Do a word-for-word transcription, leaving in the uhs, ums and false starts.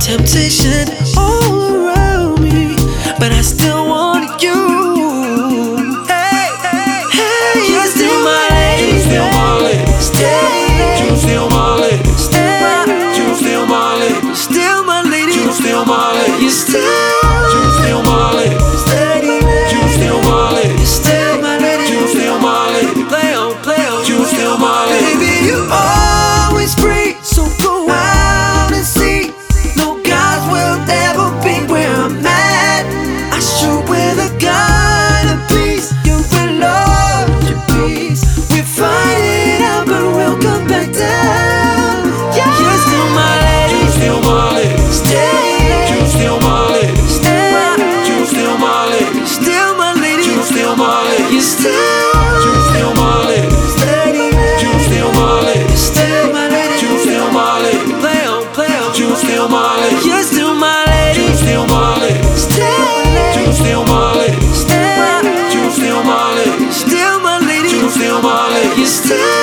temptation all around me, but I still want you. Hey, hey, hey, you're still my lady. You still my lady. Stay. You still my lady. Stay. You still my lady. Still my lady. You still my lady. You still. You still my lady. Steady. You still my lady. You still my lady. You still my lady. Play on, play on. You still my lady. Baby, you always free, so go out and see. No guys will ever be where I'm at. I shoot with a gun and peace. You will love your peace. We fight it out, but we'll come back down. Yeah, you're still my lady. You still my lady. Stay. You still my lady. Stay. You still my lady. Still my lady. You still my lady. You still. You still my lady. Steady. You still my lady. Still my lady. You still my lady. Play on, play on. You still my lady. You're still my lady. You still my lady. Stay. You still my lady. Stay. You still my lady. Still my lady. You still my lady. You still.